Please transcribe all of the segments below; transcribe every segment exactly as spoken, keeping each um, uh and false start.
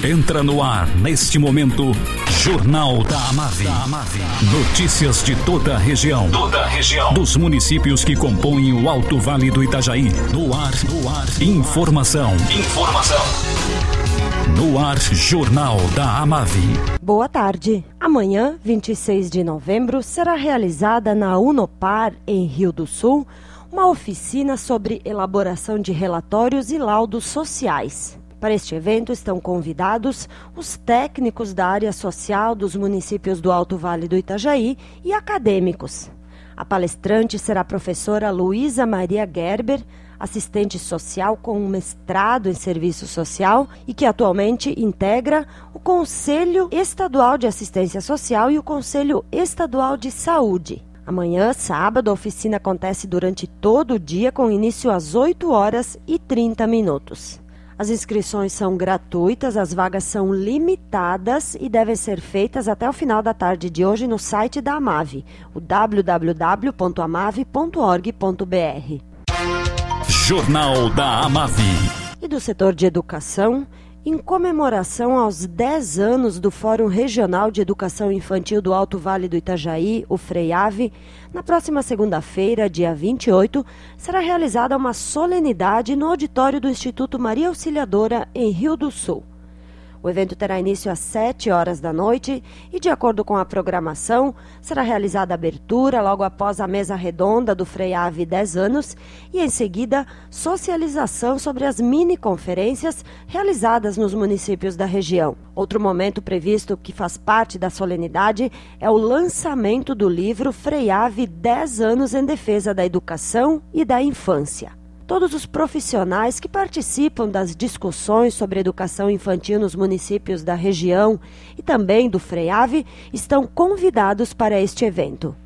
Entra no ar, neste momento, Jornal da Amave. Notícias de toda a região. Toda a região. Dos municípios que compõem o Alto Vale do Itajaí. No ar, no ar. Informação. Informação. No ar, Jornal da Amave. Boa tarde. Amanhã, vinte e seis de novembro, será realizada na Unopar, em Rio do Sul, uma oficina sobre elaboração de relatórios e laudos sociais. Para este evento estão convidados os técnicos da área social dos municípios do Alto Vale do Itajaí e acadêmicos. A palestrante será a professora Luísa Maria Gerber, assistente social com um mestrado em serviço social e que atualmente integra o Conselho Estadual de Assistência Social e o Conselho Estadual de Saúde. Amanhã, sábado, a oficina acontece durante todo o dia com início às oito horas e trinta minutos. As inscrições são gratuitas, as vagas são limitadas e devem ser feitas até o final da tarde de hoje no site da Amave, o w w w ponto amave ponto org ponto b r. Jornal da Amave. E do setor de educação, em comemoração aos dez anos do Fórum Regional de Educação Infantil do Alto Vale do Itajaí, o FREAVE, na próxima segunda-feira, dia vinte e oito, será realizada uma solenidade no auditório do Instituto Maria Auxiliadora, em Rio do Sul. O evento terá início às sete horas da noite e, de acordo com a programação, será realizada a abertura logo após a mesa redonda do FREAVE dez anos e, em seguida, socialização sobre as mini-conferências realizadas nos municípios da região. Outro momento previsto que faz parte da solenidade é o lançamento do livro FREAVE dez anos em defesa da educação e da infância. Todos os profissionais que participam das discussões sobre educação infantil nos municípios da região e também do FREAVE estão convidados para este evento.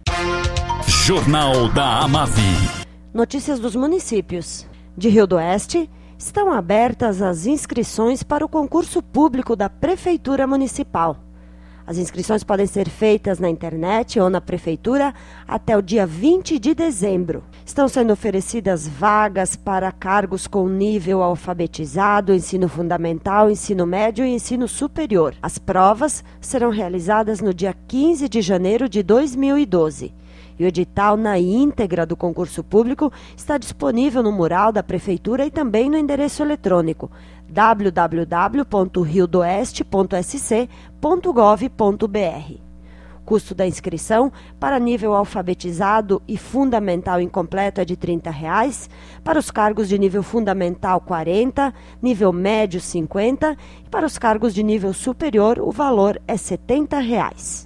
Jornal da Amave. Notícias dos municípios. De Rio do Oeste, estão abertas as inscrições para o concurso público da Prefeitura Municipal. As inscrições podem ser feitas na internet ou na prefeitura até o dia vinte de dezembro. Estão sendo oferecidas vagas para cargos com nível alfabetizado, ensino fundamental, ensino médio e ensino superior. As provas serão realizadas no dia quinze de janeiro de dois mil e doze. E o edital na íntegra do concurso público está disponível no mural da prefeitura e também no endereço eletrônico w w w ponto rio do oeste ponto s c ponto gov ponto b r. O custo da inscrição para nível alfabetizado e fundamental incompleto é de trinta reais, para os cargos de nível fundamental quarenta, nível médio cinquenta e para os cargos de nível superior o valor é setenta reais.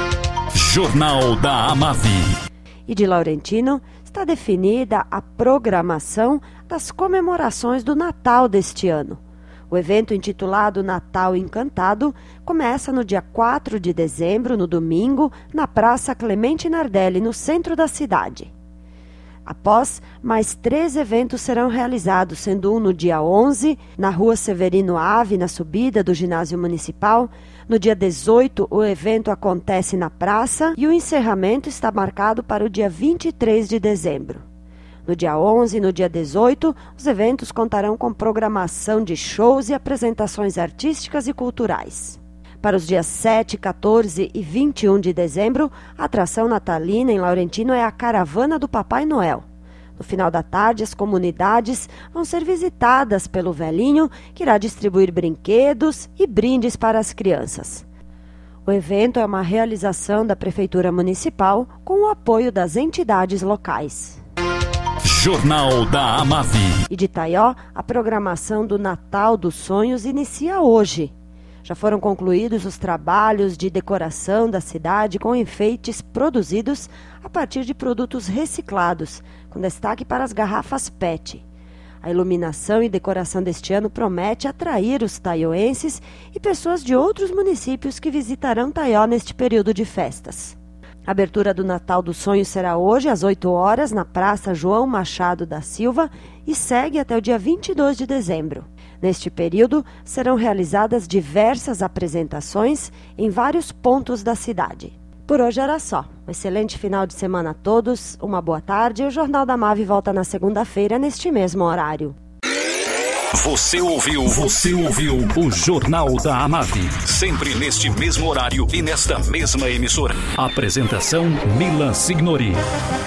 Jornal da Amave. E de Laurentino está definida a programação das comemorações do Natal deste ano. O evento intitulado Natal Encantado começa no dia quatro de dezembro, no domingo, na Praça Clemente Nardelli, no centro da cidade. Após, mais três eventos serão realizados, sendo um no dia onze, na Rua Severino Ave, na subida do Ginásio Municipal. No dia dezoito, o evento acontece na praça e o encerramento está marcado para o dia vinte e três de dezembro. No dia onze e no dia dezoito, os eventos contarão com programação de shows e apresentações artísticas e culturais. Para os dias sete, quatorze e vinte e um de dezembro, a atração natalina em Laurentino é a Caravana do Papai Noel. No final da tarde, as comunidades vão ser visitadas pelo velhinho, que irá distribuir brinquedos e brindes para as crianças. O evento é uma realização da Prefeitura Municipal com o apoio das entidades locais. Jornal da Amave. E de Itaió, a programação do Natal dos Sonhos inicia hoje. Já foram concluídos os trabalhos de decoração da cidade com enfeites produzidos a partir de produtos reciclados, com destaque para as garrafas P E T. A iluminação e decoração deste ano promete atrair os taioenses e pessoas de outros municípios que visitarão Taió neste período de festas. A abertura do Natal dos Sonhos será hoje, às oito horas, na Praça João Machado da Silva e segue até o dia vinte e dois de dezembro. Neste período, serão realizadas diversas apresentações em vários pontos da cidade. Por hoje era só. Um excelente final de semana a todos, uma boa tarde e o Jornal da Amave volta na segunda-feira, neste mesmo horário. Você ouviu, você ouviu o Jornal da Amave. Sempre neste mesmo horário e nesta mesma emissora. Apresentação Milan Signori.